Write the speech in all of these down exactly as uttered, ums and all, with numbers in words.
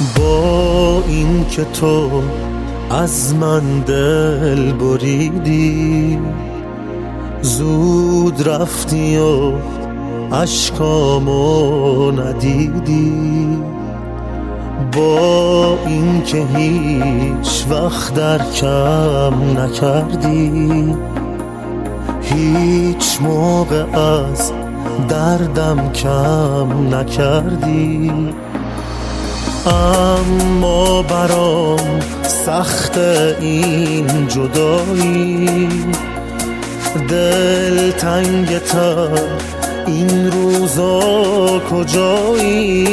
با این که تو از من دل بریدی، زود رفتی و اشکامو ندیدی. با این که هیچ وقت در کم نکردی، هیچ موقع از دردم کم نکردی. اما برام سخت این جدایی، دل تنگتر این روزا کجایی؟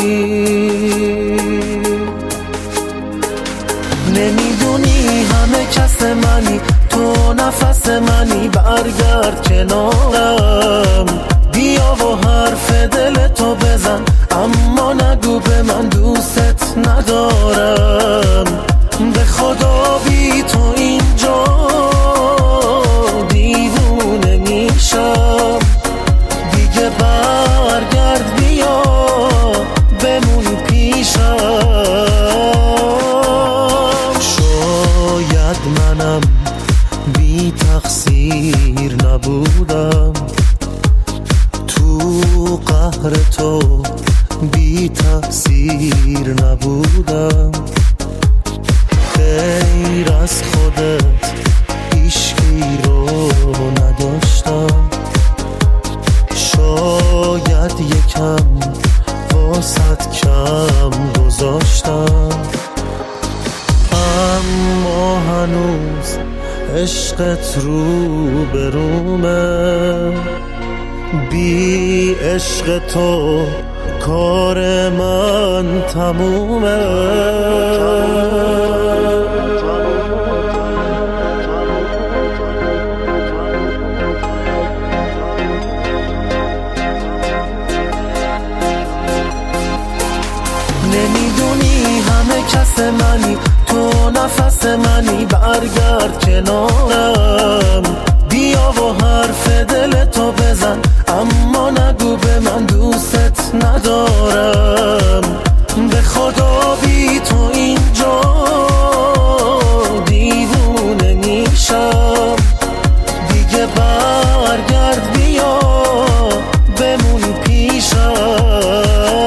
نمیدونی همه کس منی، تو نفس منی، برگرد کنارم، بیا و حرف دل تو بزن، اما نگو به من دوست ندارم. به خدا بی تو اینجا دیوونه میشم، دیگه برگرد بیا بمون پیشم. شاید منم بی تقصیر نبودم، تو قهر تو بی تقصیر نبودم. غیر از خودت هیچکی رو نداشتم، شاید یکم واسط کم گذاشتم. اما هنوز عشقت رو به رومه، بی عشق تو کار من تمومه. نمیدونی همه کس منی، تو نفس منی، برگرد کنارم، بیا و حرف دل تو بزن، اما نگو به من دوست ندارم. به خدا بی تو اینجا دیوونه میشم، دیگه برگرد بیا بمون پیشم.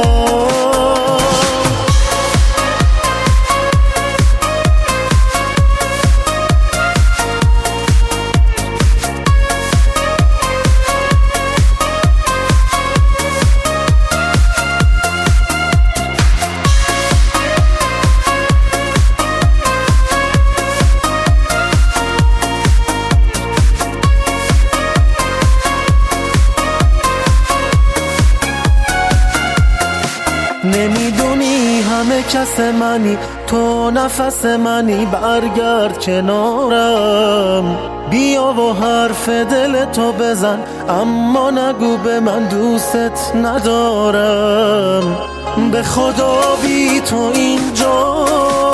نمیدونی همه کس منی، تو نفس منی، برگرد کنارم، بیا و حرف دل تو بزن، اما نگو به من دوست ندارم. به خدا بی تو اینجا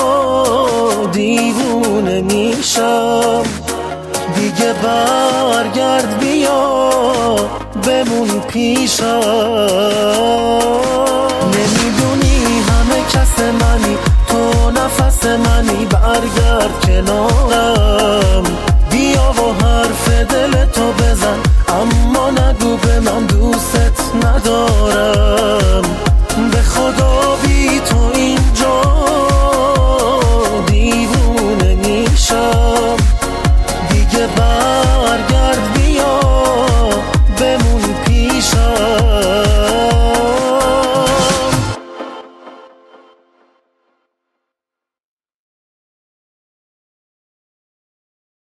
دیوونه میشم، دیگه برگرد بیا بمون پیشم. نمیدونی همه کس منی، تو نفس منی، برگرد کنارم، بیا و حرف دل تو بزن، اما نگو به من دوست ندارم. به خدا بی تو